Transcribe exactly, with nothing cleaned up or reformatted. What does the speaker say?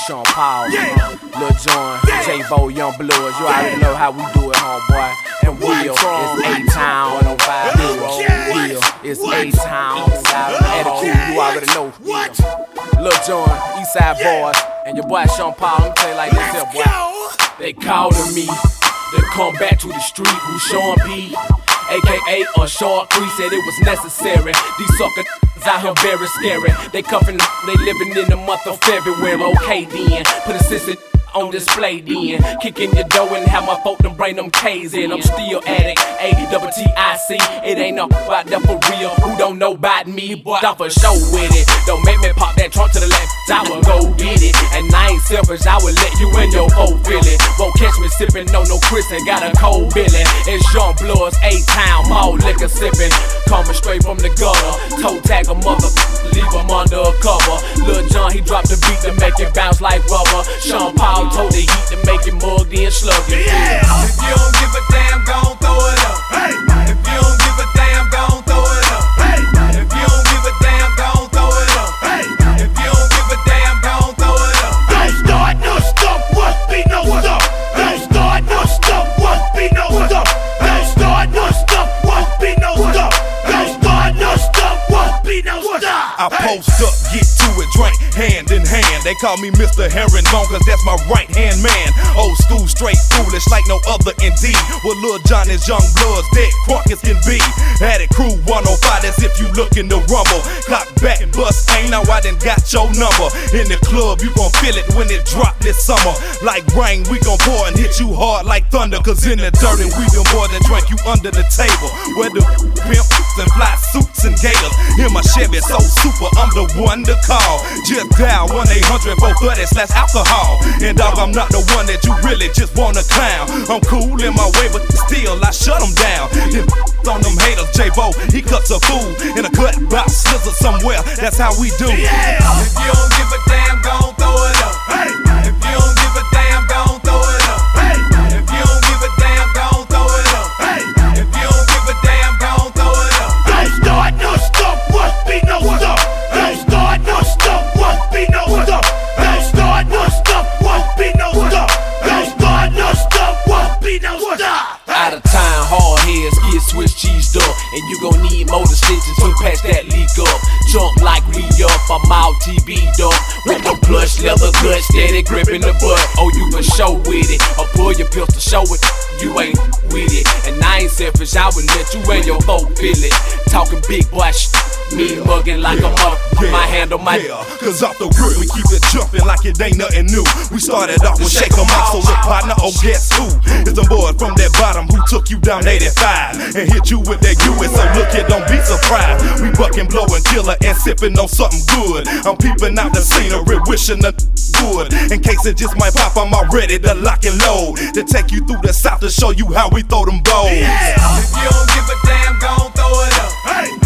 Sean Paul, Lil Jon, J-Bo, Young Bloods. You already know how we do it, homeboy. And Will, it's A-Town, one oh five Will, it's A-Town, Attitude, you already know. Lil Jon, Eastside Boys, and your boy Sean Paul. Let me tell you like this here, boy. They calling me to come back to the street. Who Sean P, A K A a short Cree, said it was necessary. These suckers out here very scary. They cuffin', they living in the month of February. Okay then, put a sister on display then. Kicking your door and have my folk them bring them K's in. I'm still addict, A double T I C. It ain't no out there for real. Who don't know about me, but I'm for sure with it. Don't make me pop that trunk to the left, I will go get it. And I ain't selfish, I will let you in your whole feeling. Won't catch me sipping on no Chris and got a cold Billy. It's Young Bloods, A-Town, mall liquor sipping. Coming straight from the gutter. Toe tag a mother, leave him under a cover. Lil Jon, he dropped the beat to make it bounce like rubber. Sean Paul told the heat to make it mugged in slugging. Yeah. If you don't give a damn, gon' throw it up. Hey. If you don't give a damn, gon' throw it up. Hey. If you don't give a damn, gon' throw it up. Hey. If you don't give a damn, gon' throw it up. Don't start no stuff, must be no stuff. Don't start no stuff, must be no stuff. Don't start no stuff, must be no stuff. Don't start no stuff, must be no stuff. I post up, get to it, drink hand in hand. They call me Mister Herringbone, cause that's my right hand man. Old school, straight foolish, like no other indeed. Well, Lil Jon is Young Bloods, dead crunk as can be. Had it crew one oh five, as if you looking to rumble. Clock back, bust ain't now I done got your number. In the club, you gon' feel it when it drop this summer. Like rain, we gon' pour and hit you hard like thunder. Cause in the dirt, and we done more than drink you under the table. Where the pimps and fly suits and gators. In my Chevy, so super, I'm the one to call. Just dial one eight hundred four thirty slash alcohol. And dog, I'm not the one that you really just wanna clown. I'm cool in my way, but still I shut them down. Then on them haters, J-Bo, he cuts a fool in a cut box, scissor somewhere. That's how we do. Yeah. If you don't give a damn, gon' throw it up. Hey. If you don't give a damn, gon' throw it up. Hey. If you don't give a damn, gon' throw it up. Hey. If you don't give a damn, gon' throw it up. Don't start no stuff, must be no stuff. Don't start no stuff, must be no stuff. Don't start no stuff, must be no stuff. Don't start no stuff, must be no stuff. Out of time, hard heads get Swiss cheesed up. And you gon' need motor stitches to patch that leak up. Jump like re-up, I'm all T B'd up. With the plush leather gut, steady gripping the butt. Oh, you for show with it, or pull your pistol, show it. You ain't with it, and I ain't selfish, I would let you and your folk feel it. Talking big boy shit, me mugging like a mother. Yeah, my hand on my yeah, cause off the grip we keep it jumping like it ain't nothing new. We started off with Shake 'em Out, so look partner, oh guess who? It's them boys from that bottom who took you down eighty-five and hit you with that U S, so look here, don't be surprised. We bucking, blowing, killer, and sipping on something good. I'm peeping out the scenery, wishing the good. In case it just might pop, I'm all ready to lock and load. To take you through the south to show you how we throw them balls. Yeah. If you don't give a damn, gon' throw it up. Hey.